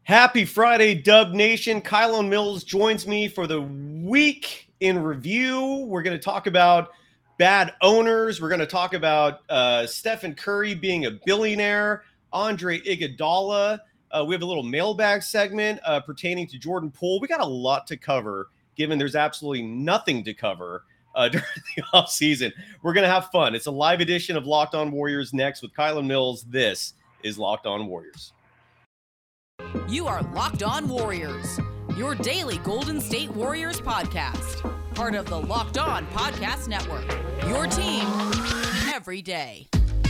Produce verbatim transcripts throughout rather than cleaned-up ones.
Happy Friday, Dub Nation. Kylen Mills joins me for the week in review. We're going to talk about bad owners. We're going to talk about uh, Stephen Curry being a billionaire, Andre Iguodala. Uh, we have a little mailbag segment uh, pertaining to Jordan Poole. We got a lot to cover, given there's absolutely nothing to cover uh, during the offseason. We're going to have fun. It's a live edition of Locked On Warriors next with Kylen Mills. This is Locked On Warriors. You are Locked On Warriors, your daily Golden State Warriors podcast. Part of the Locked On Podcast Network, your team every day.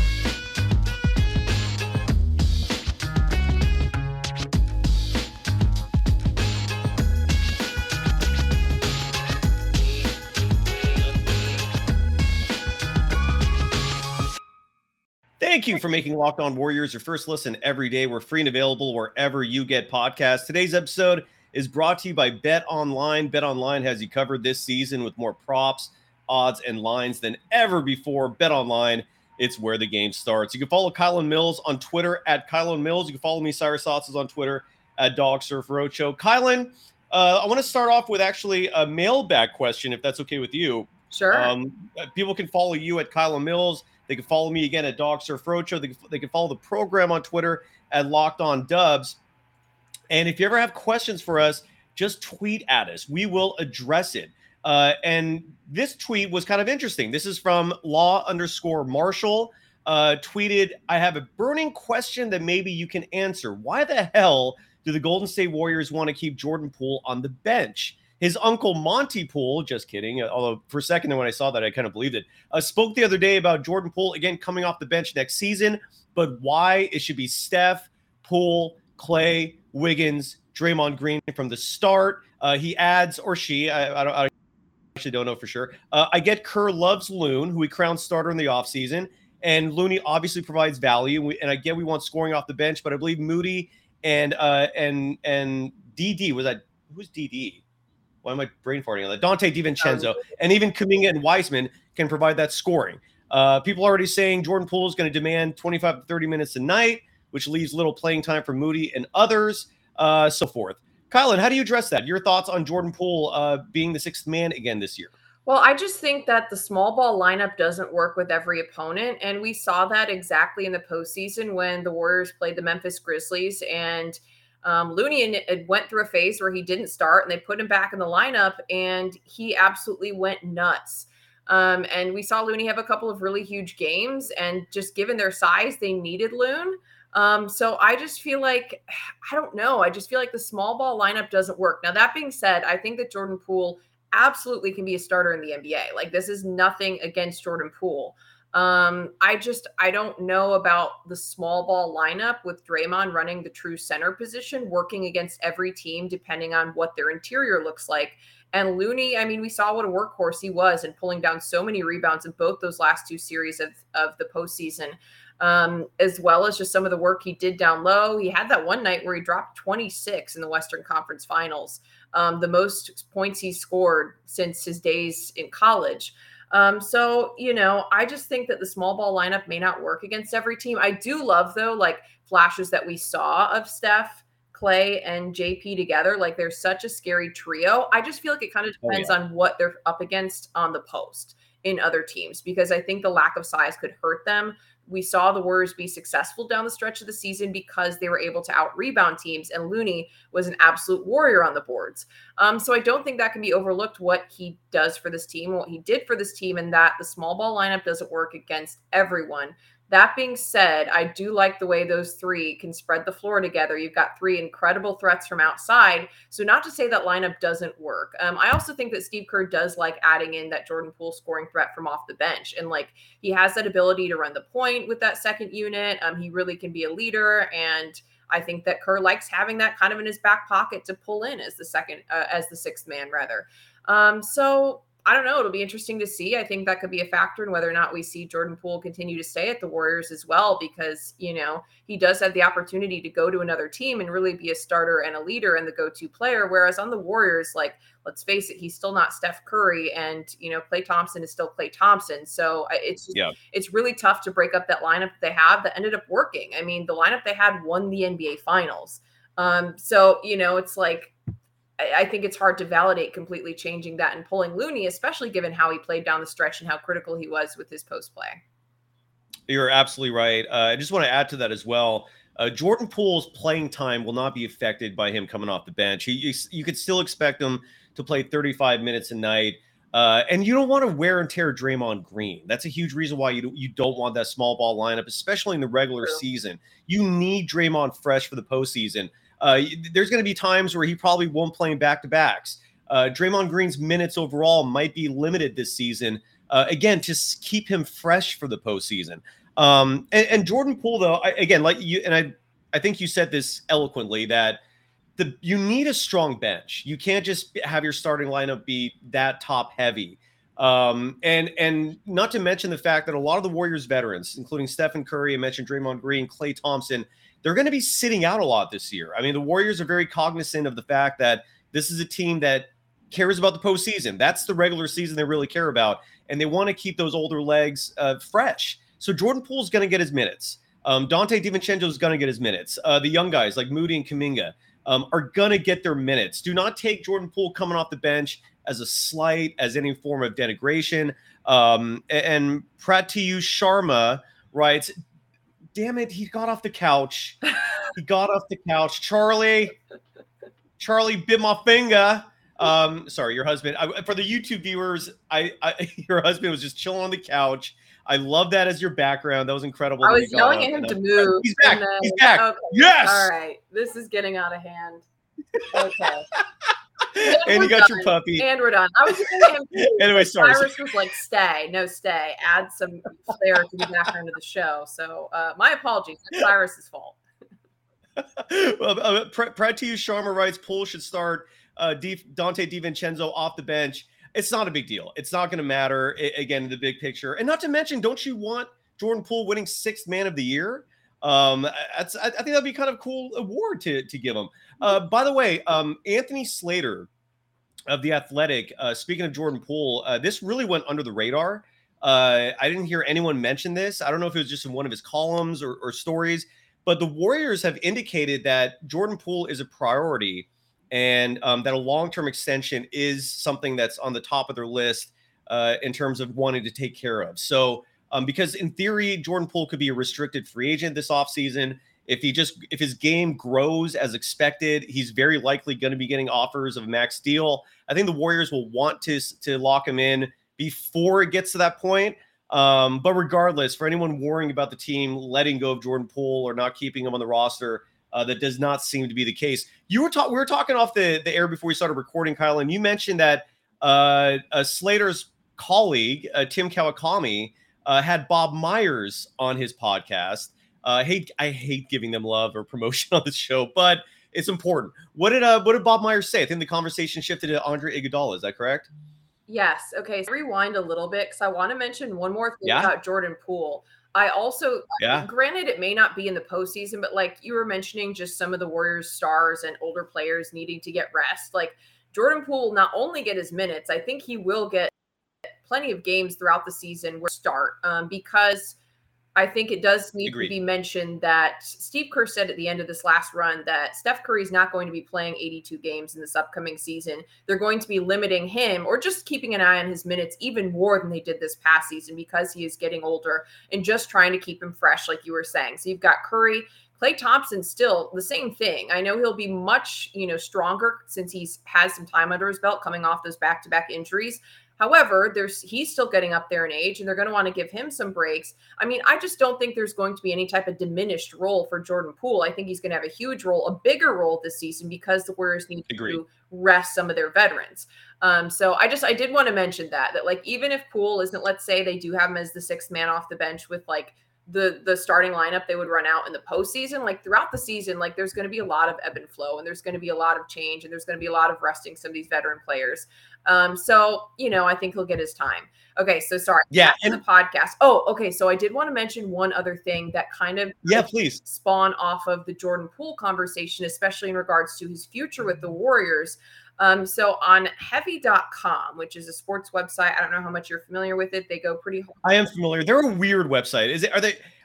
Thank you for making Locked On Warriors your first listen every day. We're free and available wherever you get podcasts. Today's episode is brought to you by BetOnline. BetOnline has you covered this season with more props, odds, and lines than ever before. BetOnline, it's where the game starts. You can follow Kylen Mills on Twitter at Kylen Mills. You can follow me, Cyrus Sauces, on Twitter at Dog Surf Roadshow. Kylen, uh, I want to start off with actually a mailbag question, if that's okay with you. Sure. Um, people can follow you at Kylen Mills. They can follow me again at Dog Surf Roadshow. They can, they can follow the program on Twitter at Locked On Dubs. And if you ever have questions for us, just tweet at us. We will address it. Uh, and this tweet was kind of interesting. This is from law underscore Marshall. Uh, tweeted, I have a burning question that maybe you can answer. Why the hell do the Golden State Warriors want to keep Jordan Poole on the bench? His uncle Monty Poole, just kidding, although for a second when I saw that, I kind of believed it, uh, spoke the other day about Jordan Poole, again, coming off the bench next season, but why it should be Steph, Poole, Clay, Wiggins, Draymond Green from the start. Uh, he adds, or she, I, I, don't, I actually don't know for sure. Uh, I get Kerr loves Loon, who he crowned starter in the offseason, and Looney obviously provides value, and, we, and I get we want scoring off the bench, but I believe Moody and uh, and and D D, was that, who's D D? Why am I brain farting on that? Dante DiVincenzo and even Kuminga and Wiseman can provide that scoring. Uh, people are already saying Jordan Poole is going to demand twenty-five to thirty minutes a night, which leaves little playing time for Moody and others, uh, so forth. Kylen, how do you address that? Your thoughts on Jordan Poole uh, being the sixth man again this year? Well, I just think that the small ball lineup doesn't work with every opponent. And we saw that exactly in the postseason when the Warriors played the Memphis Grizzlies, and Um, Looney went through a phase where he didn't start and they put him back in the lineup and he absolutely went nuts. Um, and we saw Looney have a couple of really huge games, and just given their size, they needed Loon. Um, so I just feel like, I don't know. I just feel like the small ball lineup doesn't work. Now, that being said, I think that Jordan Poole absolutely can be a starter in the N B A. Like, this is nothing against Jordan Poole. Um, I just, I don't know about the small ball lineup with Draymond running the true center position, working against every team, depending on what their interior looks like. And Looney, I mean, we saw what a workhorse he was and pulling down so many rebounds in both those last two series of, of the postseason, um, as well as just some of the work he did down low. He had that one night where he dropped twenty-six in the Western Conference Finals, um, the most points he scored since his days in college. Um, so, you know, I just think that the small ball lineup may not work against every team. I do love, though, like flashes that we saw of Steph, Clay, and J P together. Like, they're such a scary trio. I just feel like it kind of depends oh, yeah. on what they're up against on the post in other teams, because I think the lack of size could hurt them. We saw the Warriors be successful down the stretch of the season because they were able to out-rebound teams, and Looney was an absolute warrior on the boards. Um, so I don't think that can be overlooked, what he does for this team, what he did for this team, and that the small ball lineup doesn't work against everyone. That being said, I do like the way those three can spread the floor together. You've got three incredible threats from outside. So not to say that lineup doesn't work. Um, I also think that Steve Kerr does like adding in that Jordan Poole scoring threat from off the bench. And like, he has that ability to run the point with that second unit. Um, he really can be a leader. And I think that Kerr likes having that kind of in his back pocket to pull in as the second, uh, as the sixth man rather. Um, so I don't know. It'll be interesting to see. I think that could be a factor in whether or not we see Jordan Poole continue to stay at the Warriors as well, because, you know, he does have the opportunity to go to another team and really be a starter and a leader and the go-to player. Whereas on the Warriors, like, let's face it, he's still not Steph Curry, and, you know, Klay Thompson is still Klay Thompson. So it's just, yeah. it's really tough to break up that lineup that they have that ended up working. I mean, the lineup they had won the N B A Finals. Um, so, you know, it's like, I, I think it's hard to validate completely changing that and pulling Looney, especially given how he played down the stretch and how critical he was with his post play. You're absolutely right. Uh, I just want to add to that as well. Uh, Jordan Poole's playing time will not be affected by him coming off the bench. He, you, you could still expect him to play thirty-five minutes a night. Uh, and you don't want to wear and tear Draymond Green. That's a huge reason why you, do, you don't want that small ball lineup, especially in the regular True. season. You need Draymond fresh for the postseason. Uh, there's going to be times where he probably won't play in back-to-backs. Uh, Draymond Green's minutes overall might be limited this season. Uh, again, to keep him fresh for the postseason. Um, and, and Jordan Poole, though, I, again, like you, and I, I think you said this eloquently, that the you need a strong bench. You can't just have your starting lineup be that top heavy. Um, and and not to mention the fact that a lot of the Warriors veterans, including Stephen Curry, I mentioned Draymond Green, Klay Thompson, they're going to be sitting out a lot this year. I mean, the Warriors are very cognizant of the fact that this is a team that cares about the postseason. That's the regular season they really care about, and they want to keep those older legs uh, fresh. So Jordan Poole's going to get his minutes. Um, Dante DiVincenzo is going to get his minutes. Uh, the young guys like Moody and Kuminga um, are going to get their minutes. Do not take Jordan Poole coming off the bench as a slight, as any form of denigration. Um, and Pratiyu Sharma writes, damn it, he got off the couch. He got off the couch. Charlie, Charlie bit my finger. Um, sorry, your husband. I, for the YouTube viewers, I, I your husband was just chilling on the couch. I love that as your background. That was incredible. I was yelling at him to move. He's back. Then, He's back. Okay. Yes. All right. This is getting out of hand. Okay. And you got done. your puppy. And we're done. I was yelling at him too. Anyway, sorry. Cyrus was like, stay. No, stay. Add some flair to the background of the show. So uh, my apologies. It's Cyrus's fault. Well, uh, Pratiyu Sharma writes, Poole should start uh, D- Dante DiVincenzo off the bench. It's not a big deal. It's not going to matter, I- again, in the big picture. And not to mention, don't you want Jordan Poole winning sixth man of the year? Um, that's, I, I think that'd be kind of a cool award to, to give him. Uh, by the way, um, Anthony Slater of The Athletic, uh, speaking of Jordan Poole, uh, this really went under the radar. Uh, I didn't hear anyone mention this. I don't know if it was just in one of his columns or, or stories, but the Warriors have indicated that Jordan Poole is a priority and um, that a long-term extension is something that's on the top of their list uh, in terms of wanting to take care of. So um, because in theory, Jordan Poole could be a restricted free agent this offseason. If he just if his game grows as expected, he's very likely going to be getting offers of max deal. I think the Warriors will want to, to lock him in before it gets to that point. Um, but regardless, for anyone worrying about the team letting go of Jordan Poole or not keeping him on the roster, uh, that does not seem to be the case. You were talking, we were talking off the, the air before we started recording, Kyle, and you mentioned that uh, uh, Slater's colleague, uh, Tim Kawakami, uh, had Bob Myers on his podcast. Uh, I hate I hate giving them love or promotion on the show, but it's important. What did uh, what did Bob Myers say? I think the conversation shifted to Andre Iguodala. Is that correct? Yes. Okay. So rewind a little bit because I want to mention one more thing Yeah. about Jordan Poole. I also, Yeah. granted, it may not be in the postseason, but like you were mentioning, just some of the Warriors stars and older players needing to get rest. Like Jordan Poole will not only get his minutes, I think he will get plenty of games throughout the season where start um, because I think it does need Agreed. to be mentioned that Steve Kerr said at the end of this last run that Steph Curry is not going to be playing eighty-two games in this upcoming season. They're going to be limiting him or just keeping an eye on his minutes even more than they did this past season because he is getting older and just trying to keep him fresh, like you were saying. So you've got Curry. Klay Thompson still the same thing. I know he'll be much, you know, stronger since he's has some time under his belt coming off those back-to-back injuries. However, there's he's still getting up there in age, and they're going to want to give him some breaks. I mean, I just don't think there's going to be any type of diminished role for Jordan Poole. I think he's going to have a huge role, a bigger role this season because the Warriors need Agreed. to rest some of their veterans. Um, so I just I did want to mention that that like even if Poole isn't, let's say they do have him as the sixth man off the bench with like the the starting lineup they would run out in the postseason, like throughout the season, like there's going to be a lot of ebb and flow and there's going to be a lot of change and there's going to be a lot of resting some of these veteran players. Um, so, you know, I think he'll get his time. Okay. So sorry. Yeah. And the podcast. Oh, okay. So I did want to mention one other thing that kind of Yeah, please. spawn off of the Jordan Poole conversation, especially in regards to his future with the Warriors. Um, so on heavy dot com, which is a sports website, I don't know how much you're familiar with it. They go pretty hard. I am familiar. They're a weird website. Is it? Are they?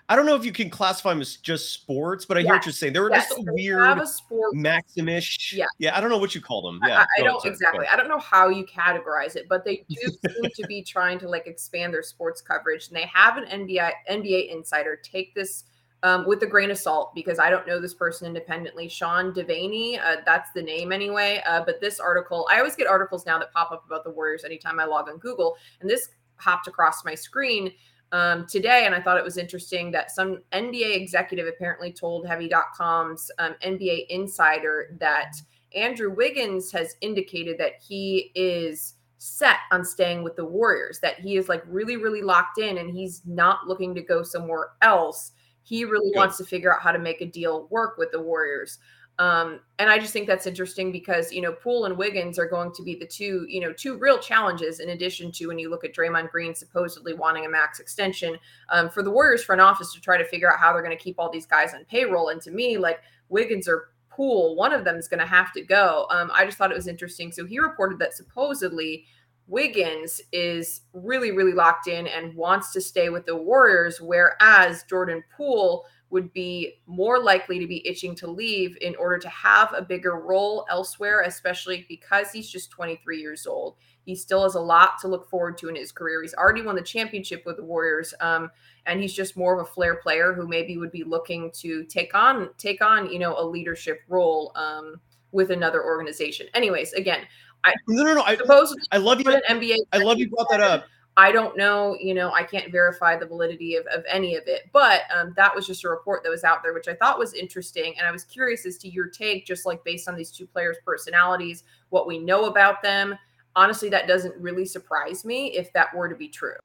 I don't know if you can classify them as just sports, but I yes. hear what you're saying. They're yes. just a they weird a sport. Maximish. Yeah. Yeah. I don't know what you call them. Yeah. I, I don't ahead, exactly. I don't know how you categorize it, but they do seem to be trying to like expand their sports coverage. And they have an N B A N B A insider take this um, with a grain of salt, because I don't know this person independently. Sean Devaney, uh, that's the name anyway. Uh, but this article, I always get articles now that pop up about the Warriors anytime I log on Google, and this hopped across my screen Um, today, and I thought it was interesting that some N B A executive apparently told Heavy dot com's um, N B A insider that Andrew Wiggins has indicated that he is set on staying with the Warriors, that he is like really, really locked in and he's not looking to go somewhere else. He really Good. wants to figure out how to make a deal work with the Warriors. Um, and I just think that's interesting because, you know, Poole and Wiggins are going to be the two, you know, two real challenges in addition to when you look at Draymond Green supposedly wanting a max extension um, for the Warriors front office to try to figure out how they're going to keep all these guys on payroll. And to me, like Wiggins or Poole, one of them is going to have to go. Um, I just thought it was interesting. So he reported that supposedly Wiggins is really, really locked in and wants to stay with the Warriors, whereas Jordan Poole would be more likely to be itching to leave in order to have a bigger role elsewhere, especially because he's just twenty-three years old. He still has a lot to look forward to in his career. He's already won the championship with the Warriors, um, and he's just more of a flair player who maybe would be looking to take on, take on, you know, a leadership role um, with another organization. Anyways, again, I no, no, no. I, I love you. An N B A I love you brought that up. I don't know, you know, I can't verify the validity of, of any of it, but um, that was just a report that was out there, which I thought was interesting. And I was curious as to your take, just like based on these two players' personalities, what we know about them. Honestly, that doesn't really surprise me if that were to be true.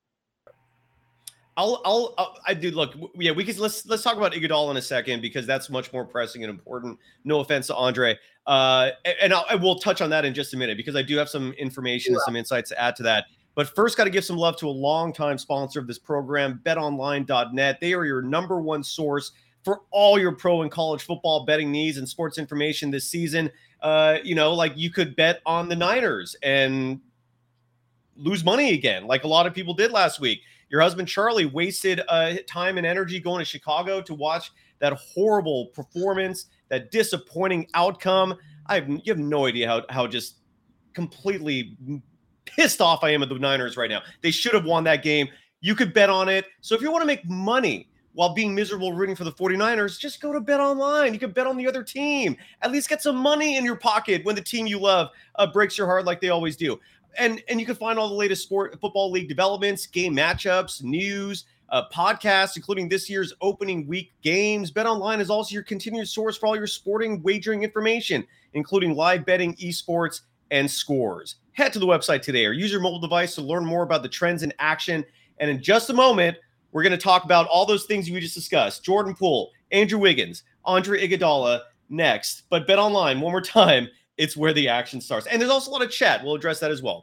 I'll, I'll, I'll I do look. Yeah, we could let's let's talk about Iguodala in a second because that's much more pressing and important. No offense to Andre, uh, and I'll, I will touch on that in just a minute because I do have some information and some insights to add to that. But first, got to give some love to a longtime sponsor of this program, bet online dot net. They are your number one source for all your pro and college football betting needs and sports information this season. Uh, you know, like you could bet on the Niners and lose money again, like a lot of people did last week. Your husband, Charlie, wasted uh, time and energy going to Chicago to watch that horrible performance, that disappointing outcome. I have, you have no idea how, how just completely pissed off I am at the Niners right now. They should have won that game. You could bet on it. So if you want to make money while being miserable rooting for the 49ers, just go to Bet Online. You can bet on the other team. At least get some money in your pocket when the team you love uh, breaks your heart like they always do. And and you can find all the latest sport football league developments, game matchups, news, uh, podcasts, including this year's opening week games. BetOnline is also your continued source for all your sporting wagering information, including live betting, esports, and scores. Head to the website today or use your mobile device to learn more about the trends in action. And in just a moment, we're going to talk about all those things we just discussed. Jordan Poole, Andrew Wiggins, Andre Iguodala next. But BetOnline, one more time, it's where the action starts. And there's also a lot of chat. We'll address that as well.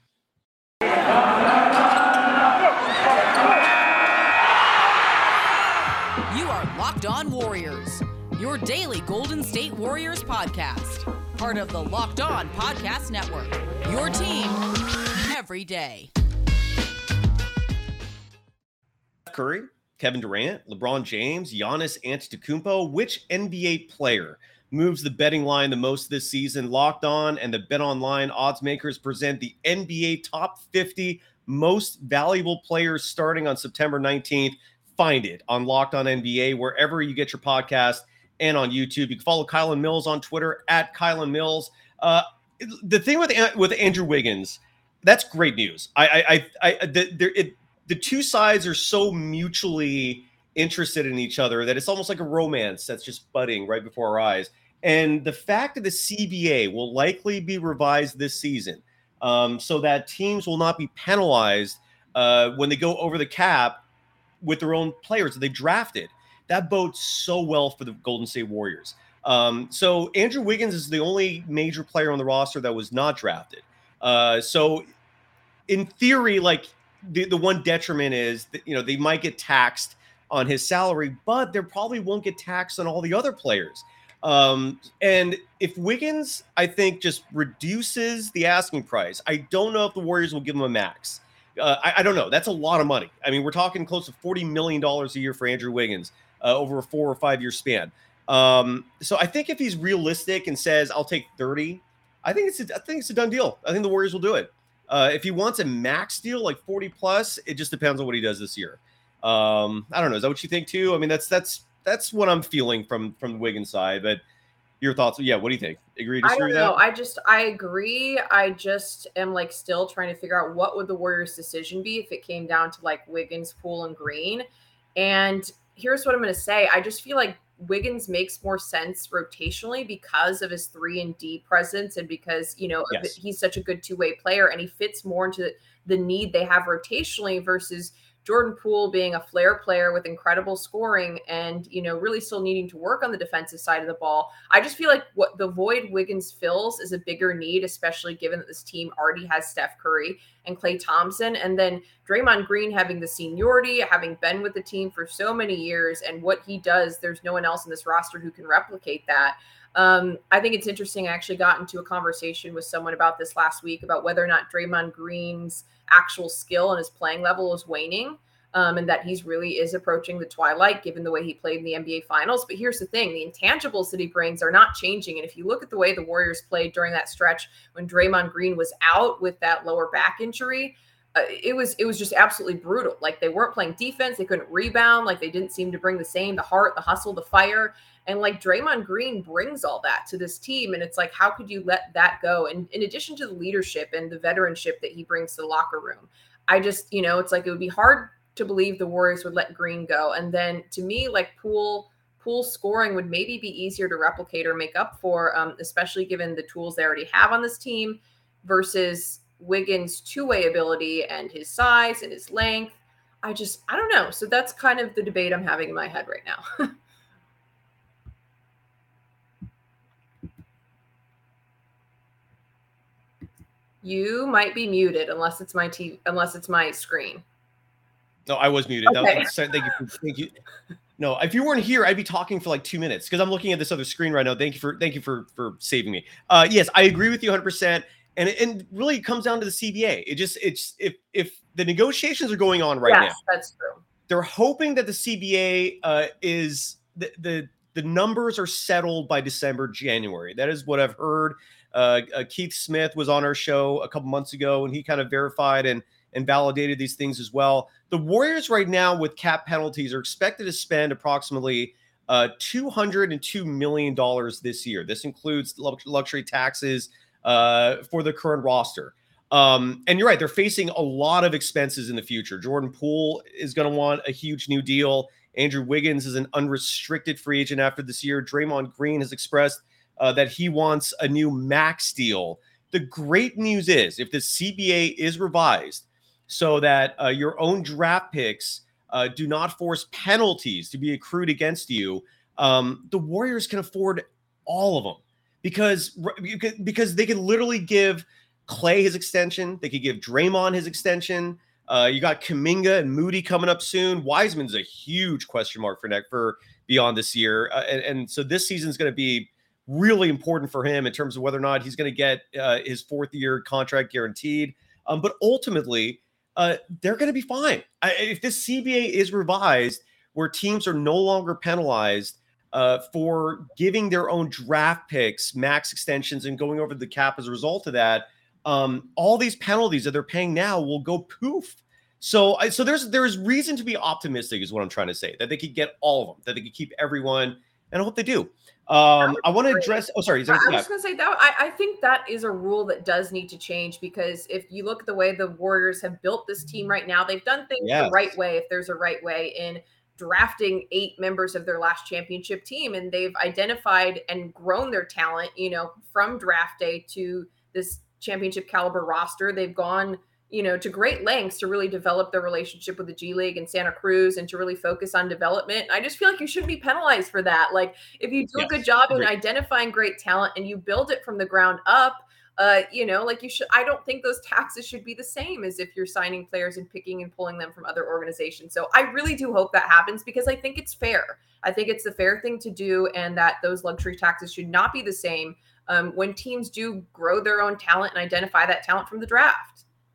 You are Locked On Warriors, your daily Golden State Warriors podcast. Part of the Locked On Podcast Network, your team every day. Curry, Kevin Durant, LeBron James, Giannis Antetokounmpo. Which N B A player moves the betting line the most this season? Locked On and the BetOnline odds makers present the N B A top fifty most valuable players starting on September nineteenth. Find it on Locked On N B A, wherever you get your podcast, and on YouTube. You can follow Kylan Mills on Twitter at Kylan Mills. Uh, the thing with with Andrew Wiggins, that's great news. I, I, I, the, there, it, the two sides are so mutually interested in each other that it's almost like a romance that's just budding right before our eyes. And the fact that the C B A will likely be revised this season, um, so that teams will not be penalized uh, when they go over the cap with their own players that they drafted. That bodes so well for the Golden State Warriors. Um, so Andrew Wiggins is the only major player on the roster that was not drafted. Uh, so in theory, like the, the one detriment is that, you know, they might get taxed on his salary, but they probably won't get taxed on all the other players. Um, and if Wiggins, I think, just reduces the asking price, I don't know if the Warriors will give him a max. uh, I, I don't know. That's a lot of money. I mean, we're talking close to forty million dollars a year for Andrew Wiggins uh, over a four or five year span. Um, so I think if he's realistic and says, I'll take thirty, I think it's a, I think it's a done deal. I think the Warriors will do it. Uh, if he wants a max deal, like forty plus, it just depends on what he does this year. Um, I don't know. Is that what you think too? I mean, that's, that's, that's what I'm feeling from, from the Wiggins side, but your thoughts. Yeah. What do you think? Agree, disagree with that? I don't know. I just, I agree. I just am like still trying to figure out what would the Warriors' decision be if it came down to like Wiggins, Poole, and Green. And here's what I'm going to say. I just feel like Wiggins makes more sense rotationally because of his three and D presence and because, you know, yes. he's such a good two-way player and he fits more into the need they have rotationally versus Jordan Poole being a flair player with incredible scoring and, you know, really still needing to work on the defensive side of the ball. I just feel like what the void Wiggins fills is a bigger need, especially given that this team already has Steph Curry and Klay Thompson. And then Draymond Green having the seniority, having been with the team for so many years and what he does, there's no one else in this roster who can replicate that. Um, I think it's interesting. I actually got into a conversation with someone about this last week about whether or not Draymond Green's actual skill and his playing level is waning, um, and that he's really is approaching the twilight given the way he played in the N B A Finals. But here's the thing, the intangibles that he brings are not changing. And if you look at the way the Warriors played during that stretch when Draymond Green was out with that lower back injury, uh, it was it was just absolutely brutal. Like they weren't playing defense. They couldn't rebound. Like they didn't seem to bring the same, the heart, the hustle, the fire. And like Draymond Green brings all that to this team. And it's like, how could you let that go? And in addition to the leadership and the veteranship that he brings to the locker room, I just, you know, it's like, it would be hard to believe the Warriors would let Green go. And then to me, like Poole, Poole scoring would maybe be easier to replicate or make up for, um, especially given the tools they already have on this team versus Wiggins' two-way ability and his size and his length. I just, I don't know. So that's kind of the debate I'm having in my head right now. You might be muted unless it's my T V, unless it's my screen. No, I was muted. Okay. That was, thank you. Thank you. No, if you weren't here, I'd be talking for like two minutes because I'm looking at this other screen right now. Thank you for thank you for for saving me. Uh, yes, I agree with you one hundred percent. And it, and really it comes down to the C B A. It just it's if if the negotiations are going on right yes, now, that's true. They're hoping that the C B A uh, is the the the numbers are settled by December, January. That is what I've heard. Uh, uh, Keith Smith was on our show a couple months ago, and he kind of verified and and validated these things as well. The Warriors right now with cap penalties are expected to spend approximately uh, two hundred two million dollars this year. This includes luxury taxes uh, for the current roster. Um, and you're right, they're facing a lot of expenses in the future. Jordan Poole is going to want a huge new deal. Andrew Wiggins is an unrestricted free agent after this year. Draymond Green has expressed Uh, that he wants a new max deal. The great news is if the C B A is revised so that uh, your own draft picks uh, do not force penalties to be accrued against you, um, the Warriors can afford all of them because, because they can literally give Klay his extension. They could give Draymond his extension. Uh, you got Kuminga and Moody coming up soon. Wiseman's a huge question mark for next for beyond this year. Uh, and, and so this season is going to be really important for him in terms of whether or not he's going to get uh, his fourth year contract guaranteed. Um, but ultimately, uh, they're going to be fine. I, if this C B A is revised where teams are no longer penalized uh, for giving their own draft picks, max extensions, and going over the cap as a result of that, um, all these penalties that they're paying now will go poof. So, I, so there's there's reason to be optimistic is what I'm trying to say, that they could get all of them, that they could keep everyone, and I hope they do. Um, I want to address. Oh, sorry. I was just going to say that I, I think that is a rule that does need to change because if you look at the way the Warriors have built this team right now, they've done things yes. the right way. If there's a right way in drafting eight members of their last championship team, and they've identified and grown their talent, you know, from draft day to this championship caliber roster, they've gone, you know, to great lengths to really develop their relationship with the G League and Santa Cruz and to really focus on development. I just feel like you shouldn't be penalized for that. Like if you do yes, a good job in identifying great talent and you build it from the ground up, uh, you know, like you should, I don't think those taxes should be the same as if you're signing players and picking and pulling them from other organizations. So I really do hope that happens because I think it's fair. I think it's the fair thing to do and that those luxury taxes should not be the same um, when teams do grow their own talent and identify that talent from the draft.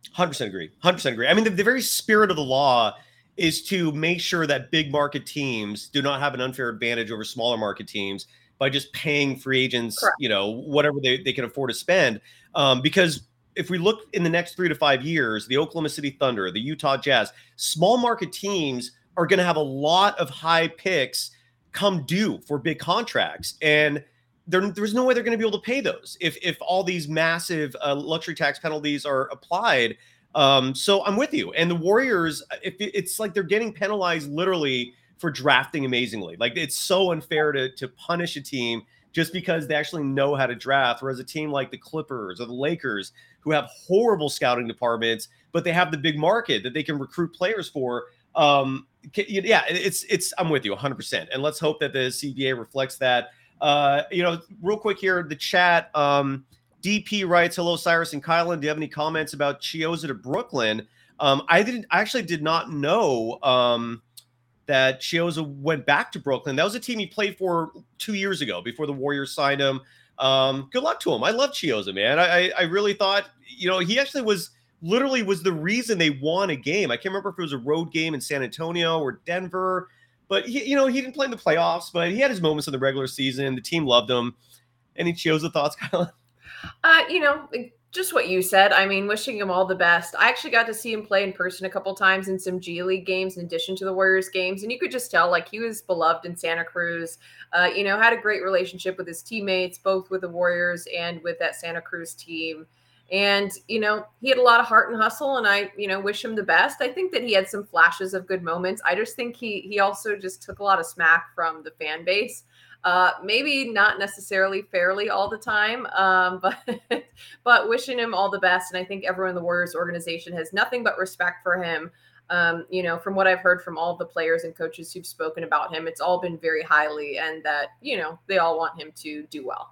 one hundred percent agree. one hundred percent agree. I mean, the, the very spirit of the law is to make sure that big market teams do not have an unfair advantage over smaller market teams by just paying free agents, Correct. you know, whatever they, they can afford to spend. Um, because if we look in the next three to five years, the Oklahoma City Thunder, the Utah Jazz, small market teams are going to have a lot of high picks come due for big contracts. And there, there's no way they're going to be able to pay those if, if all these massive uh, luxury tax penalties are applied. Um, so I'm with you. And the Warriors, if it, it's like they're getting penalized literally for drafting amazingly. Like it's so unfair to, to punish a team just because they actually know how to draft. Whereas a team like the Clippers or the Lakers, who have horrible scouting departments, but they have the big market that they can recruit players for. Um, yeah, it's, it's, I'm with you one hundred percent. And let's hope that the C B A reflects that. Uh, you know, real quick here, the chat, um, D P writes, hello, Cyrus and Kylan. Do you have any comments about Chiozza to Brooklyn? Um, I didn't I actually did not know um, that Chiozza went back to Brooklyn. That was a team he played for two years ago before the Warriors signed him. Um, good luck to him. I love Chiozza, man. I, I really thought, you know, he actually was literally was the reason they won a game. I can't remember if it was a road game in San Antonio or Denver, but he, you know, he didn't play in the playoffs, but he had his moments in the regular season. The team loved him. Any Chiozza thoughts, Kylan? Uh, you know, just what you said. I mean, wishing him all the best. I actually got to see him play in person a couple times in some G League games in addition to the Warriors games. And you could just tell like he was beloved in Santa Cruz, uh, you know, had a great relationship with his teammates, both with the Warriors and with that Santa Cruz team. And, you know, he had a lot of heart and hustle, and I, you know, wish him the best. I think that he had some flashes of good moments. I just think he, he also just took a lot of smack from the fan base. Uh, maybe not necessarily fairly all the time, um, but but wishing him all the best. And I think everyone in the Warriors organization has nothing but respect for him. Um, you know, from what I've heard from all of the players and coaches who've spoken about him, it's all been very highly, and that, you know, they all want him to do well.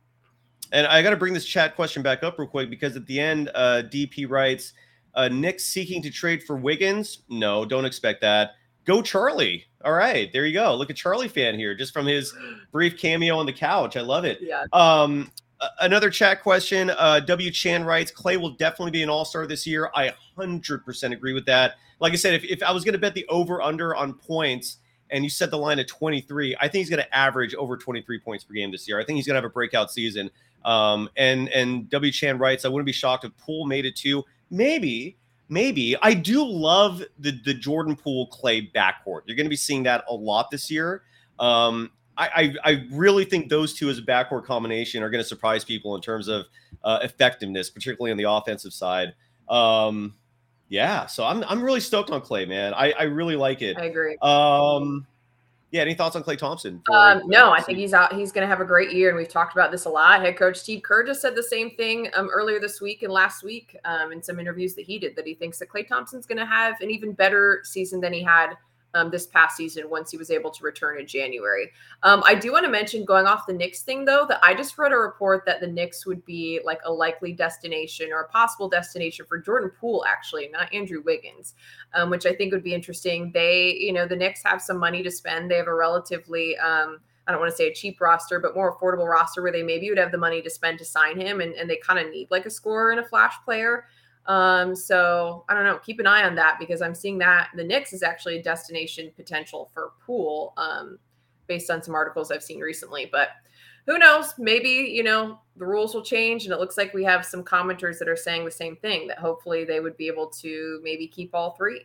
And I got to bring this chat question back up real quick, because at the end, uh, D P writes, uh, Knicks seeking to trade for Wiggins? No, don't expect that. Go Charlie. All right, there you go. Look at Charlie fan here, just from his brief cameo on the couch. I love it. Yeah. Um, another chat question. Uh, W. Chan writes, Clay will definitely be an all-star this year. I one hundred percent agree with that. Like I said, if, if I was going to bet the over-under on points and you set the line at twenty-three, I think he's going to average over twenty-three points per game this year. I think he's going to have a breakout season. Um, and, and W. Chan writes, I wouldn't be shocked if Poole made it too. Maybe. Maybe. I do love the, the Jordan Poole Clay backcourt. You're going to be seeing that a lot this year. Um, I, I, I really think those two as a backcourt combination are going to surprise people in terms of uh, effectiveness, particularly on the offensive side. Um, yeah, so I'm I'm really stoked on Clay, man. I, I really like it. I agree. Um, yeah, any thoughts on Klay Thompson? For, um, no, uh, I think he's out. He's going to have a great year, and we've talked about this a lot. Head coach Steve Kerr just said the same thing um, earlier this week and last week um, in some interviews that he did, that he thinks that Klay Thompson's going to have an even better season than he had um, this past season once he was able to return in January. Um, I do want to mention, going off the Knicks thing, though, that I just read a report that the Knicks would be like a likely destination or a possible destination for Jordan Poole, actually, not Andrew Wiggins, um, which I think would be interesting. They, you know, the Knicks have some money to spend. They have a relatively, um, I don't want to say a cheap roster, but more affordable roster where they maybe would have the money to spend to sign him. And, and they kind of need like a scorer and a flash player. Um, so I don't know, keep an eye on that, because I'm seeing that the Knicks is actually a destination potential for Poole, um, based on some articles I've seen recently, but who knows, maybe, you know, the rules will change. And it looks like we have some commenters that are saying the same thing, that hopefully they would be able to maybe keep all three.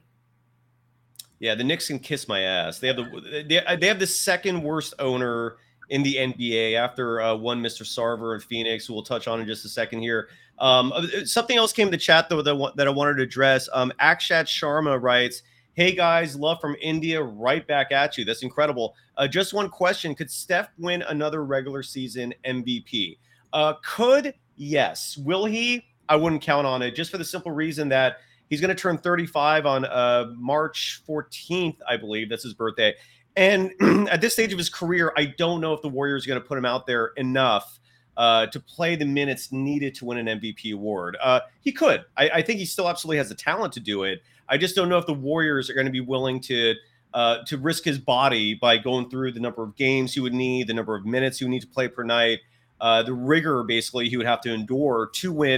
Yeah. The Knicks can kiss my ass. They have the, they, they have the second worst owner in the N B A after uh, one Mister Sarver in Phoenix, who we'll touch on in just a second here. Um, something else came to chat, though, that, that I wanted to address. Um, Akshat Sharma writes, hey, guys, love from India, right back at you. That's incredible. Uh, just one question. Could Steph win another regular season M V P? Uh, could, yes. Will he? I wouldn't count on it, just for the simple reason that he's going to turn thirty-five on uh, March fourteenth, I believe. That's his birthday. And at this stage of his career, I don't know if the Warriors are going to put him out there enough uh, to play the minutes needed to win an M V P award. Uh, he could. I, I think he still absolutely has the talent to do it. I just don't know if the Warriors are going to be willing to uh, to risk his body by going through the number of games he would need, the number of minutes he would need to play per night, uh, the rigor basically he would have to endure to win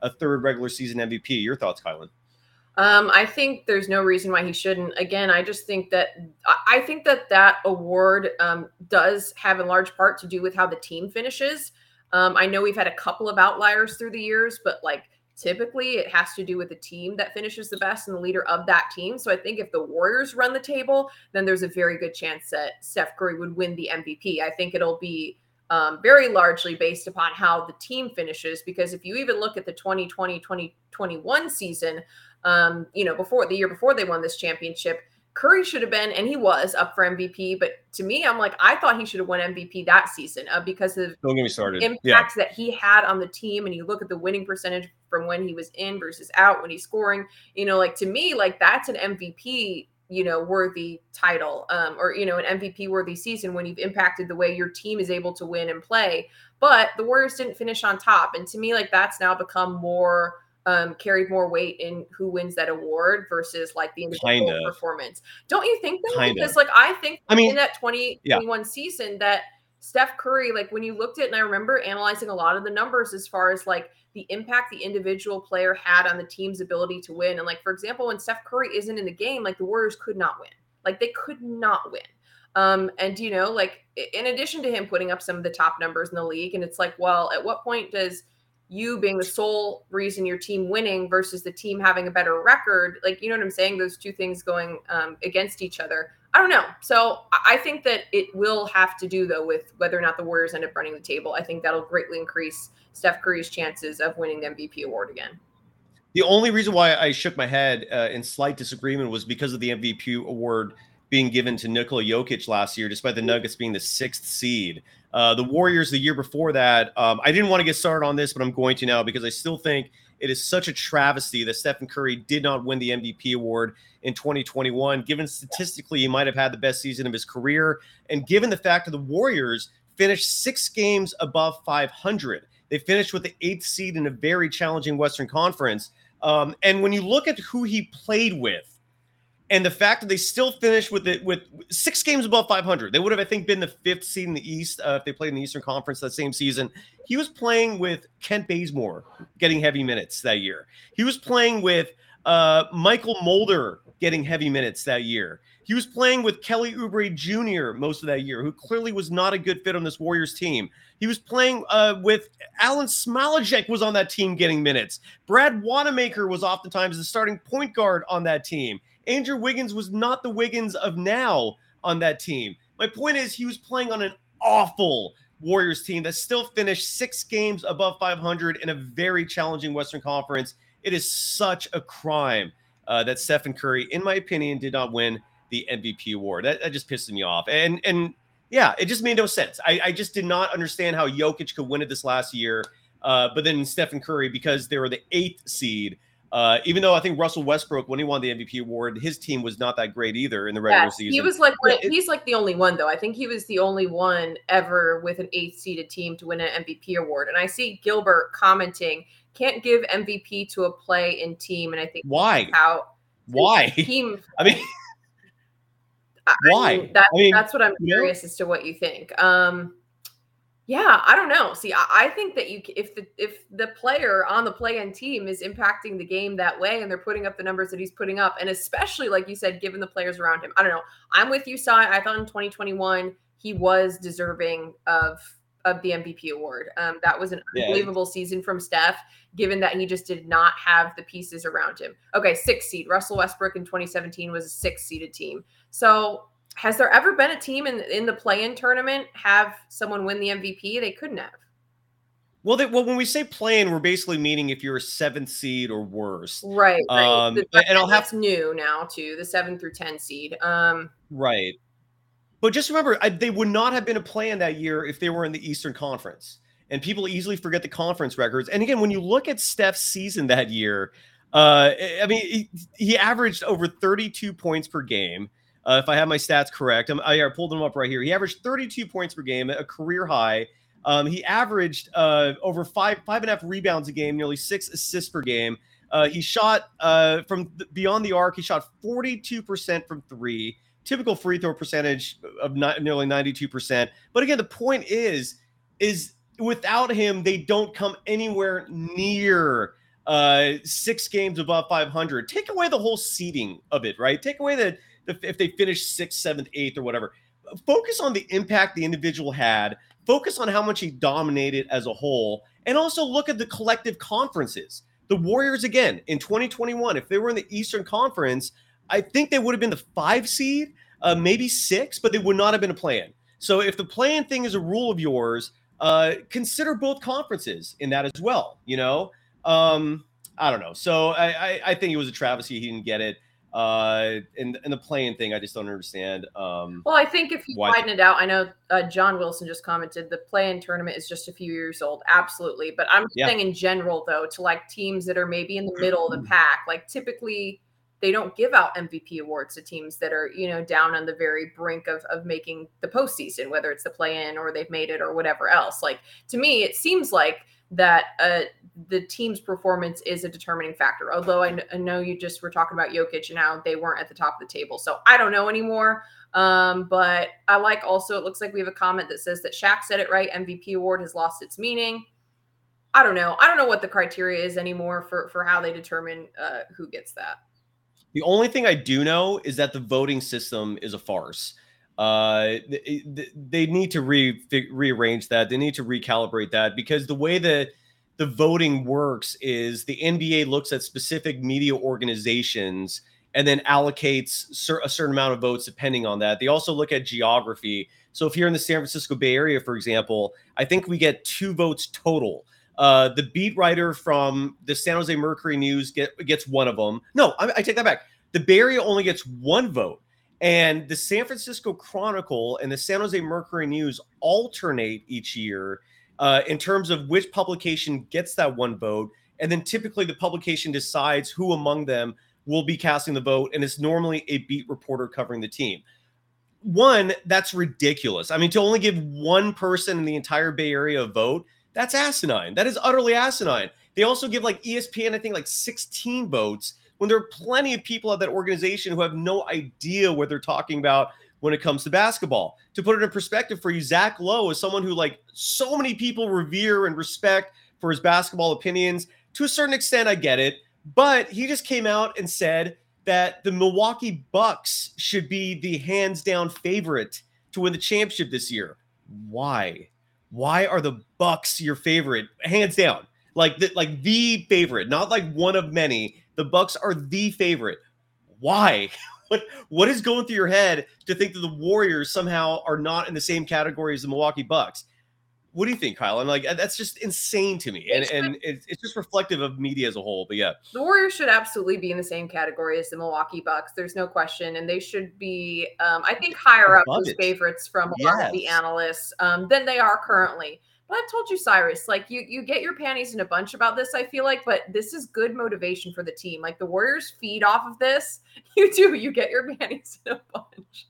a third regular season M V P. Your thoughts, Kylan? Um, I think there's no reason why he shouldn't. Again, I just think that I think that that award um, does have in large part to do with how the team finishes. Um, I know we've had a couple of outliers through the years, but like typically it has to do with the team that finishes the best and the leader of that team. So I think if the Warriors run the table, then there's a very good chance that Steph Curry would win the M V P. I think it'll be um, very largely based upon how the team finishes, because if you even look at the twenty twenty twenty twenty-one season, Um, you know, before the year before they won this championship, Curry should have been, and he was up for M V P. But to me, I'm like, I thought he should have won M V P that season uh, because of Don't get me started. impacts yeah. that he had on the team. And you look at the winning percentage from when he was in versus out, when he's scoring, you know, like to me, like that's an M V P, you know, worthy title um, or, you know, an M V P worthy season when you've impacted the way your team is able to win and play. But the Warriors didn't finish on top. And to me, like that's now become more um carried more weight in who wins that award versus like the individual Kinda. performance. Don't you think that? Kinda. Because like I think I mean, in that twenty twenty-one yeah. season that Steph Curry, like when you looked at, and I remember analyzing a lot of the numbers as far as like the impact the individual player had on the team's ability to win. And like, for example, when Steph Curry isn't in the game, like the Warriors could not win. Like they could not win. Um, and you know, like in addition to him putting up some of the top numbers in the league, and it's like, well, at what point does you being the sole reason your team winning versus the team having a better record, like, you know what I'm saying? Those two things going um, against each other. I don't know. So I think that it will have to do though with whether or not the Warriors end up running the table. I think that'll greatly increase Steph Curry's chances of winning the M V P award again. The only reason why I shook my head uh, in slight disagreement was because of the M V P award being given to Nikola Jokic last year, despite the Nuggets being the sixth seed. Uh, the Warriors the year before that, um, I didn't want to get started on this, but I'm going to now because I still think it is such a travesty that Stephen Curry did not win the M V P award in twenty twenty-one, given statistically he might have had the best season of his career, and given the fact that the Warriors finished six games above five hundred. They finished with the eighth seed in a very challenging Western Conference. Um, and when you look at who he played with, and the fact that they still finished with it with six games above five hundred, they would have, I think, been the fifth seed in the East uh, if they played in the Eastern Conference that same season. He was playing with Kent Bazemore getting heavy minutes that year. He was playing with uh, Michael Mulder getting heavy minutes that year. He was playing with Kelly Oubre Junior most of that year, who clearly was not a good fit on this Warriors team. He was playing uh, with Alan Smilejek was on that team getting minutes. Brad Wanamaker was oftentimes the starting point guard on that team. Andrew Wiggins was not the Wiggins of now on that team. My point is he was playing on an awful Warriors team that still finished six games above five hundred in a very challenging Western Conference. It is such a crime uh, that Stephen Curry, in my opinion, did not win the M V P award. That, that just pissed me off. And, and yeah, it just made no sense. I, I just did not understand how Jokic could win it this last year. Uh, but then Stephen Curry, because they were the eighth seed, Uh, even though I think Russell Westbrook, when he won the M V P award, his team was not that great either in the regular yes, season. He was like, yeah, he's like the only one though. I think he was the only one ever with an eighth seeded team to win an M V P award. And I see Gilbert commenting, can't give M V P to a play in team. And I think why? How why? Team. I mean, I why? Mean, that, I mean, that's what I'm curious know? as to what you think. Um, Yeah, I don't know. See, I, I think that you, if the if the player on the play-in team is impacting the game that way, and they're putting up the numbers that he's putting up, and especially like you said, given the players around him, I don't know. I'm with you, Sai. I thought in twenty twenty-one he was deserving of of the M V P award. Um, that was an yeah. unbelievable season from Steph, given that he just did not have the pieces around him. Okay, sixth seed. Russell Westbrook in twenty seventeen was a sixth-seeded team. So. Has there ever been a team in, in the play-in tournament have someone win the M V P? They couldn't have. Well, they, well, when we say play-in, we're basically meaning if you're a seventh seed or worse. Right, right. Um, the, and I'll have that's new now too, the seven through ten seed. Um, right. But just remember, I, they would not have been a play-in that year if they were in the Eastern Conference. And people easily forget the conference records. And again, when you look at Steph's season that year, uh, I mean, he, he averaged over thirty-two points per game. Uh, if I have my stats correct, I'm, I, I pulled them up right here. He averaged thirty-two points per game, a career high. Um, he averaged uh, over five, five and a half rebounds a game, nearly six assists per game. Uh, he shot uh, from th- beyond the arc. He shot forty-two percent from three, typical free throw percentage of ni- nearly ninety-two percent. But again, the point is, is without him, they don't come anywhere near uh, six games above five hundred. Take away the whole seeding of it, right? Take away the, the if they finish sixth, seventh, eighth, or whatever. Focus on the impact the individual had. Focus on how much he dominated as a whole, and also look at the collective conferences. The Warriors, again, in twenty twenty-one, if they were in the Eastern Conference, I think they would have been the five seed, uh, maybe six, but they would not have been a play-in. So if the play-in thing is a rule of yours, uh, consider both conferences in that as well. You know, um, I don't know. So I, I, I think it was a travesty he didn't get it. Uh, and, and the play-in thing, I just don't understand. Um, well, I think if you widen it out, I know uh, John Wilson just commented the play-in tournament is just a few years old. Absolutely. But I'm yeah. saying in general, though, to like teams that are maybe in the middle of the pack, like typically they don't give out M V P awards to teams that are, you know, down on the very brink of, of making the postseason, whether it's the play-in or they've made it or whatever else. Like, to me, it seems like that uh, the team's performance is a determining factor. Although I, kn- I know you just were talking about Jokic and how they weren't at the top of the table. So I don't know anymore. Um, but I like also, it looks like we have a comment that says that Shaq said it right. M V P award has lost its meaning. I don't know. I don't know what the criteria is anymore for, for how they determine uh, who gets that. The only thing I do know is that the voting system is a farce. Uh, they, they need to re, rearrange that. They need to recalibrate that, because the way that the voting works is the N B A looks at specific media organizations and then allocates a certain amount of votes depending on that. They also look at geography. So if you're in the San Francisco Bay Area, for example, I think we get two votes total. Uh, the beat writer from the San Jose Mercury News get, gets one of them. No, I, I take that back. The Bay Area only gets one vote. And the San Francisco Chronicle and the San Jose Mercury News alternate each year uh, in terms of which publication gets that one vote. And then typically the publication decides who among them will be casting the vote. And it's normally a beat reporter covering the team. One, that's ridiculous. I mean, to only give one person in the entire Bay Area a vote, that's asinine. That is utterly asinine. They also give like E S P N, I think, like sixteen votes, when there are plenty of people at that organization who have no idea what they're talking about when it comes to basketball. To put it in perspective for you, Zach Lowe is someone who like so many people revere and respect for his basketball opinions. To a certain extent, I get it. But he just came out and said that the Milwaukee Bucks should be the hands down favorite to win the championship this year. Why? Why are the Bucks your favorite? Hands down. Like the, like the favorite, not like one of many. The Bucks are the favorite. Why? What what is going through your head to think that the Warriors somehow are not in the same category as the Milwaukee Bucks? What do you think, Kyle? And like that's just insane to me, and and it's, it's just reflective of media as a whole. But yeah, the Warriors should absolutely be in the same category as the Milwaukee Bucks. There's no question, and they should be, um, I think, higher up as favorites from a yes. lot of the analysts um, than they are currently. But I've told you, Cyrus, like you, you get your panties in a bunch about this, I feel like, but this is good motivation for the team. Like the Warriors feed off of this. You do. You get your panties in a bunch.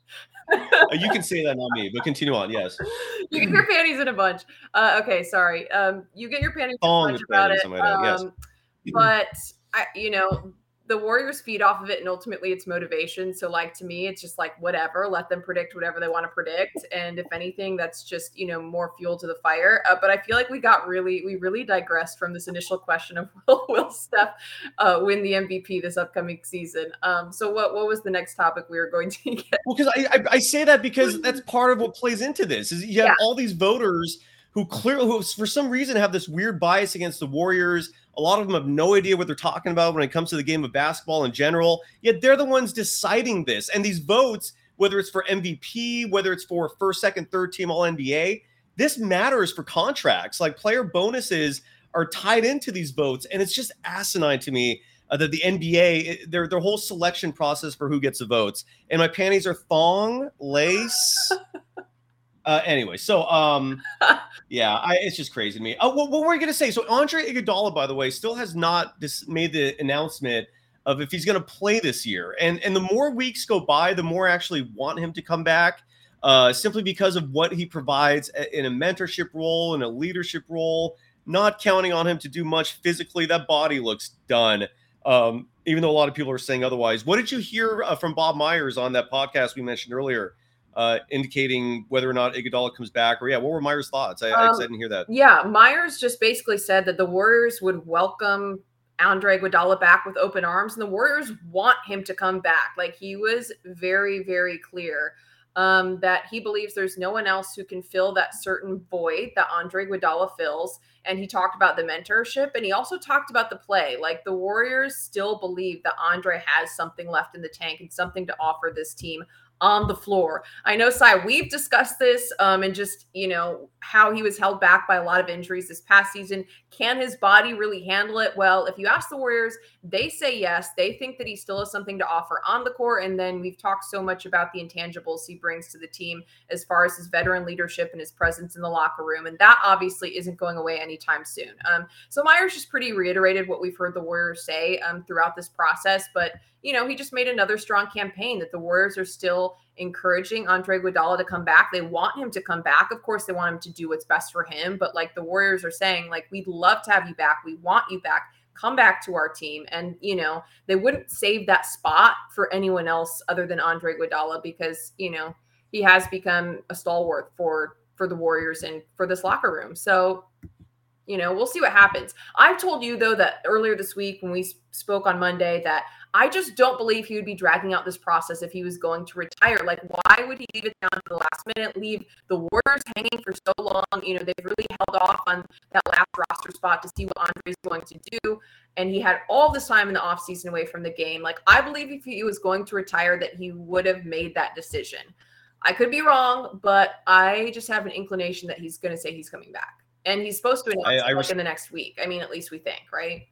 You can say that, not me, but continue on. Yes. You get your panties in a bunch. Uh, okay. Sorry. Um, you get your panties in a bunch about it. Like um, yes. But I, you know, the Warriors feed off of it, and ultimately it's motivation. So like, to me, it's just like, whatever, let them predict whatever they want to predict. And if anything, that's just, you know, more fuel to the fire. Uh, but I feel like we got really, we really digressed from this initial question of will, will Steph uh, win the M V P this upcoming season? Um, so what, what was the next topic we were going to get? Well, because I, I, I say that because that's part of what plays into this is you have yeah. all these voters who clearly, who for some reason have this weird bias against the Warriors. A lot of them have no idea what they're talking about when it comes to the game of basketball in general. Yet they're the ones deciding this. And these votes, whether it's for M V P, whether it's for first, second, third team All N B A, this matters for contracts. Like player bonuses are tied into these votes. And it's just asinine to me uh, that the N B A, their, their whole selection process for who gets the votes. And my panties are thong, lace. Uh, anyway, so um, yeah, I, it's just crazy to me. Oh, what, what were we gonna say? So Andre Iguodala, by the way, still has not this, made the announcement of if he's gonna play this year. And and the more weeks go by, the more I actually want him to come back, uh, simply because of what he provides in a mentorship role, in a leadership role. Not counting on him to do much physically. That body looks done. Um, even though a lot of people are saying otherwise. What did you hear uh, from Bob Myers on that podcast we mentioned earlier? Uh, indicating whether or not Iguodala comes back, or yeah, what were Myers' thoughts? I, um, I didn't hear that. Yeah, Myers just basically said that the Warriors would welcome Andre Iguodala back with open arms, and the Warriors want him to come back. Like, he was very, very clear um, that he believes there's no one else who can fill that certain void that Andre Iguodala fills. And he talked about the mentorship, and he also talked about the play. Like, the Warriors still believe that Andre has something left in the tank and something to offer this team on the floor. I know, Cy, we've discussed this um, and just, you know, how he was held back by a lot of injuries this past season. Can his body really handle it? Well, if you ask the Warriors, they say yes. They think that he still has something to offer on the court. And then we've talked so much about the intangibles he brings to the team as far as his veteran leadership and his presence in the locker room. And that obviously isn't going away anytime soon. Um, so Myers just pretty reiterated what we've heard the Warriors say um, throughout this process. But, you know, he just made another strong campaign that the Warriors are still encouraging Andre Iguodala to come back. They want him to come back. Of course, they want him to do what's best for him. But like, the Warriors are saying, like, we'd love to have you back. We want you back. Come back to our team. And, you know, they wouldn't save that spot for anyone else other than Andre Iguodala, because, you know, he has become a stalwart for, for the Warriors and for this locker room. So, you know, we'll see what happens. I've told you, though, that earlier this week when we spoke on Monday, that I just don't believe he would be dragging out this process if he was going to retire. Like, why would he leave it down to the last minute, leave the Warriors hanging for so long? You know, they've really held off on that last roster spot to see what Andre's going to do. And he had all this time in the offseason away from the game. Like, I believe if he was going to retire, that he would have made that decision. I could be wrong, but I just have an inclination that he's going to say he's coming back. And he's supposed to announce I, I it res- in the next week. I mean, at least we think, right?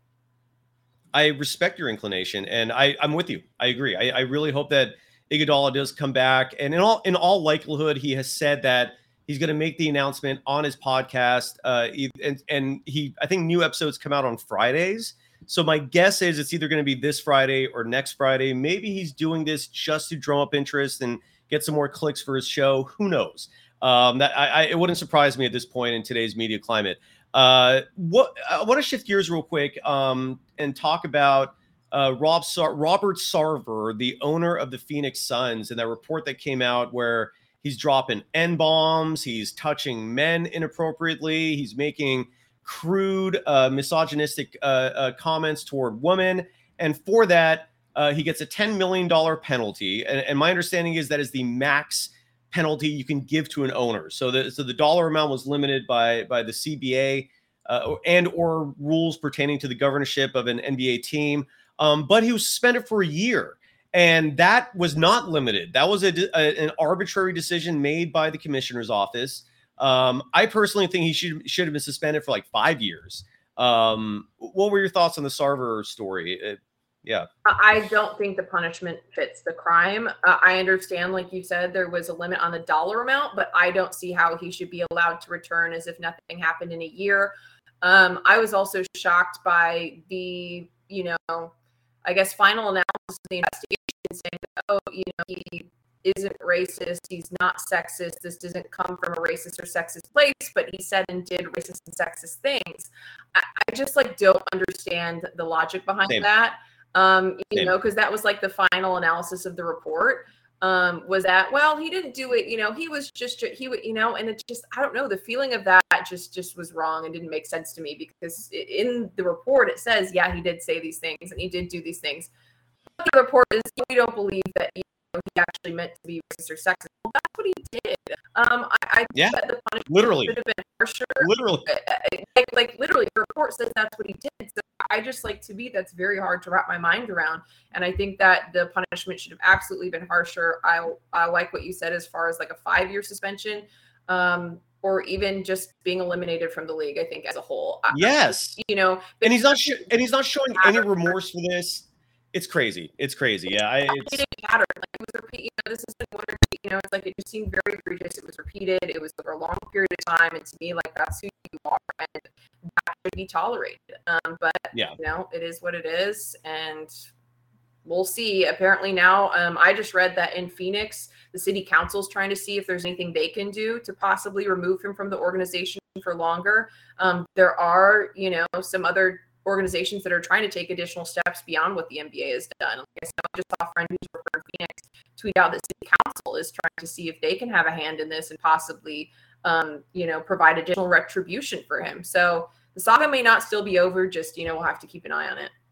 I respect your inclination, and I, I'm with you. I agree. I, I really hope that Iguodala does come back. And in all in all likelihood, he has said that he's going to make the announcement on his podcast. Uh, and, and he, I think new episodes come out on Fridays. So my guess is it's either going to be this Friday or next Friday. Maybe he's doing this just to drum up interest and get some more clicks for his show. Who knows? Um, that I, I, it wouldn't surprise me at this point in today's media climate. Uh, what I want to shift gears real quick um, and talk about uh, Rob Sar- Robert Sarver, the owner of the Phoenix Suns, and that report that came out where he's dropping N-bombs, he's touching men inappropriately, he's making crude, uh, misogynistic uh, uh, comments toward women, and for that, uh, he gets a ten million dollars penalty. And, and my understanding is that is the max penalty you can give to an owner. So the so the dollar amount was limited by by the C B A uh, and or rules pertaining to the governorship of an N B A team. Um, but he was suspended for a year, and that was not limited. That was a, a, an arbitrary decision made by the commissioner's office. Um, I personally think he should should have been suspended for like five years. Um, what were your thoughts on the Sarver story? It, Yeah, I don't think the punishment fits the crime. Uh, I understand, like you said, there was a limit on the dollar amount, but I don't see how he should be allowed to return as if nothing happened in a year. Um, I was also shocked by the, you know, I guess final analysis of the investigation saying, oh, you know, he isn't racist, he's not sexist, this doesn't come from a racist or sexist place, but he said and did racist and sexist things. I, I just like don't understand the logic behind Same. that. Um, you Same. know, because that was like the final analysis of the report um, was that, well, he didn't do it, you know, he was just, he would, you know, and it just, I don't know, the feeling of that just, just was wrong and didn't make sense to me because in the report, it says, yeah, he did say these things and he did do these things. But the report is, we don't believe that, you know, he actually meant to be racist or sexist. Well, that's what he did. Um, I, I yeah, think that the punishment literally, should have been harsher. literally, Like, like literally, the report says that's what he did. So I just like to be, that's very hard to wrap my mind around. And I think that the punishment should have absolutely been harsher. I I like what you said as far as like a five-year suspension, um, or even just being eliminated from the league. I think as a whole. Yes, I, you know, and he's not sh- and he's not showing any remorse for this. It's crazy. It's crazy. Yeah, I, it's, it didn't matter. Like, it was repeat. You know, this has been one or two, you know, it's like it just seemed very egregious. It was repeated. It was over a long period of time, and to me, like that's who you are, and that should be tolerated. Um, but yeah, you know, it is what it is, and we'll see. Apparently now, um, I just read that in Phoenix, the city council is trying to see if there's anything they can do to possibly remove him from the organization for longer. Um, there are, you know, some other organizations that are trying to take additional steps beyond what the N B A has done. Like I said, I just saw a friend who's working in Phoenix tweet out that city council is trying to see if they can have a hand in this and possibly, um, you know, provide additional retribution for him. So the saga may not still be over. Just, you know, we'll have to keep an eye on it.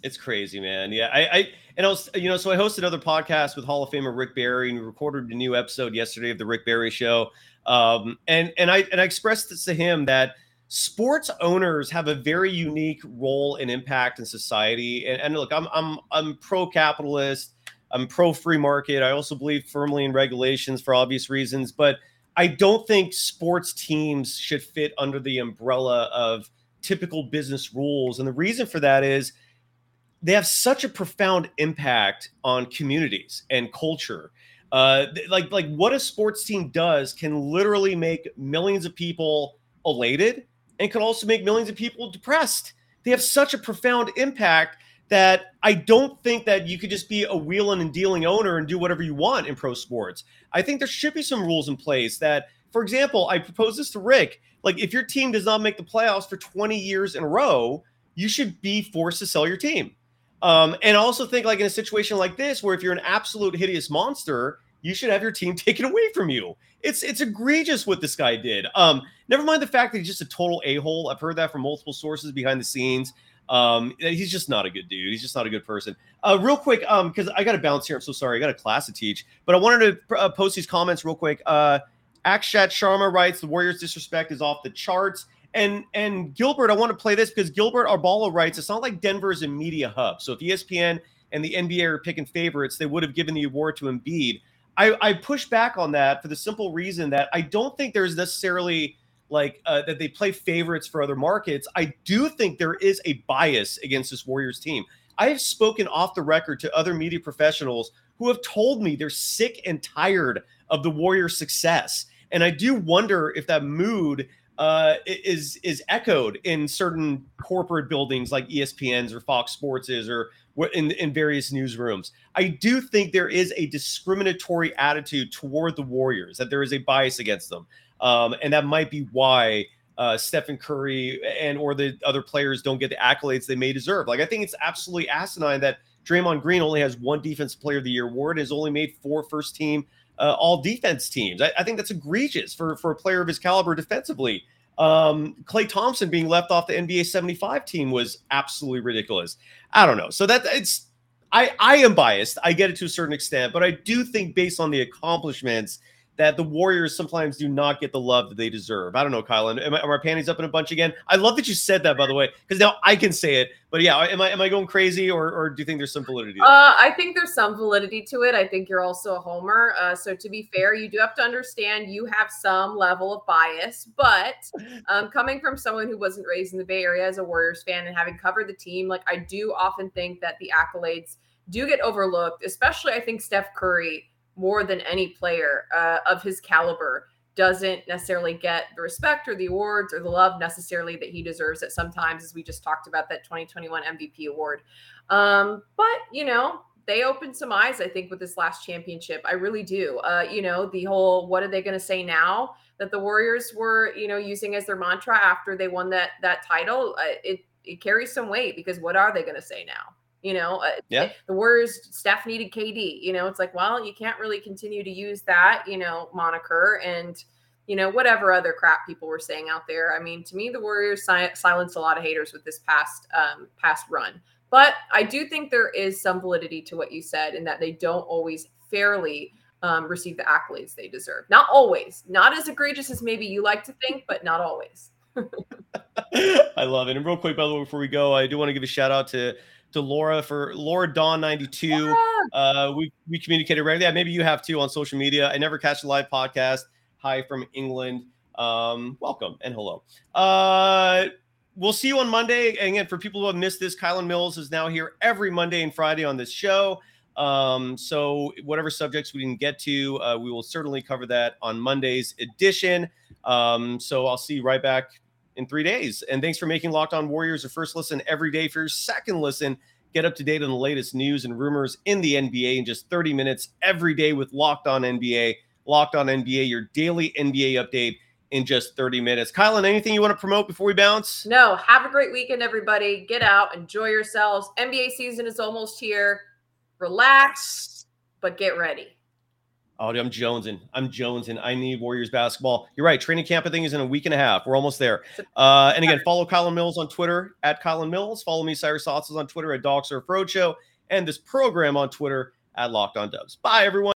It's crazy, man. Yeah, I, I and I was, you know, so I hosted another podcast with Hall of Famer Rick Barry, and we recorded a new episode yesterday of the Rick Barry Show. Um, and and I and I expressed this to him that sports owners have a very unique role and impact in society. And, and look, I'm I'm I'm pro-capitalist. I'm pro-free market. I also believe firmly in regulations for obvious reasons, but I don't think sports teams should fit under the umbrella of typical business rules. And the reason for that is they have such a profound impact on communities and culture. Uh, like, like what a sports team does can literally make millions of people elated and can also make millions of people depressed. They have such a profound impact that I don't think that you could just be a wheeling and dealing owner and do whatever you want in pro sports. I think there should be some rules in place that, for example, I proposed this to Rick, like if your team does not make the playoffs for twenty years in a row, you should be forced to sell your team. Um, and I also think like in a situation like this, where if you're an absolute hideous monster, you should have your team taken away from you. It's it's egregious what this guy did. Um, never mind the fact that he's just a total a-hole. I've heard that from multiple sources behind the scenes. Um, he's just not a good dude. He's just not a good person. Uh, real quick, um, because I got to bounce here. I'm so sorry. I got a class to teach, but I wanted to uh, post these comments real quick. Uh, Akshat Sharma writes, the Warriors' disrespect is off the charts. And and Gilbert, I want to play this because Gilbert Arbala writes, it's not like Denver is a media hub. So if E S P N and the N B A are picking favorites, they would have given the award to Embiid. I, I push back on that for the simple reason that I don't think there's necessarily like uh, that they play favorites for other markets. I do think there is a bias against this Warriors team. I have spoken off the record to other media professionals who have told me they're sick and tired of the Warriors' success. And I do wonder if that mood uh, is is echoed in certain corporate buildings like E S P N's or Fox Sports is, or in, in various newsrooms. I do think there is a discriminatory attitude toward the Warriors, that there is a bias against them. Um, and that might be why uh, Stephen Curry and or the other players don't get the accolades they may deserve. Like, I think it's absolutely asinine that Draymond Green only has one Defensive Player of the Year award and has only made four first team uh, all defense teams. I, I think that's egregious for, for a player of his caliber defensively. Um, Klay Thompson being left off the N B A seventy-five team was absolutely ridiculous. I don't know. So that it's, I, I am biased. I get it to a certain extent, but I do think based on the accomplishments that the Warriors sometimes do not get the love that they deserve. I don't know, Kylan. Am, I, am our panties up in a bunch again? I love that you said that, by the way, because now I can say it. But yeah, am I am I going crazy, or or do you think there's some validity there? Uh, I think there's some validity to it. I think you're also a homer. Uh, so to be fair, you do have to understand you have some level of bias. But um, coming from someone who wasn't raised in the Bay Area as a Warriors fan and having covered the team, like I do often think that the accolades do get overlooked, especially I think Steph Curry, more than any player uh, of his caliber, doesn't necessarily get the respect or the awards or the love necessarily that he deserves at sometimes, as we just talked about that twenty twenty-one M V P award. Um, but, you know, they opened some eyes, I think, with this last championship. I really do. Uh, you know, the whole, what are they going to say now that the Warriors were, you know, using as their mantra after they won that, that title, uh, it, it carries some weight, because what are they going to say now? You know, uh, yeah. The Warriors staff needed K D, you know, it's like, well, you can't really continue to use that, you know, moniker and, you know, whatever other crap people were saying out there. I mean, to me, the Warriors si- silenced a lot of haters with this past, um, past run. But I do think there is some validity to what you said, in that they don't always fairly um, receive the accolades they deserve. Not always, not as egregious as maybe you like to think, but not always. I love it. And real quick, by the way, before we go, I do want to give a shout out to to Laura for Laura Dawn ninety-two. Yeah. Uh, we, we communicated regularly. Yeah, maybe you have too on social media. I never catch a live podcast. Hi from England. Um, welcome and hello. Uh, we'll see you on Monday. And again, for people who have missed this, Kylan Mills is now here every Monday and Friday on this show. Um, so whatever subjects we didn't get to, uh, we will certainly cover that on Monday's edition. Um, so I'll see you right back in three days. And thanks for making Locked On Warriors your first listen every day. For your second listen, get up to date on the latest news and rumors in the N B A in just thirty minutes every day with Locked On N B A. Locked On N B A, your daily N B A update in just thirty minutes. Kylan, anything you want to promote before we bounce? No, have a great weekend, everybody. Get out, enjoy yourselves. N B A season is almost here. Relax, but get ready. Oh, dude, I'm jonesing. I'm jonesing. I need Warriors basketball. You're right. Training camp, I think, is in a week and a half. We're almost there. Uh, and again, follow Kylen Mills on Twitter at Kylen Mills. Follow me, Cyrus Sauces, on Twitter at Dog Surf Roadshow. And this program on Twitter at Locked On Dubs. Bye, everyone.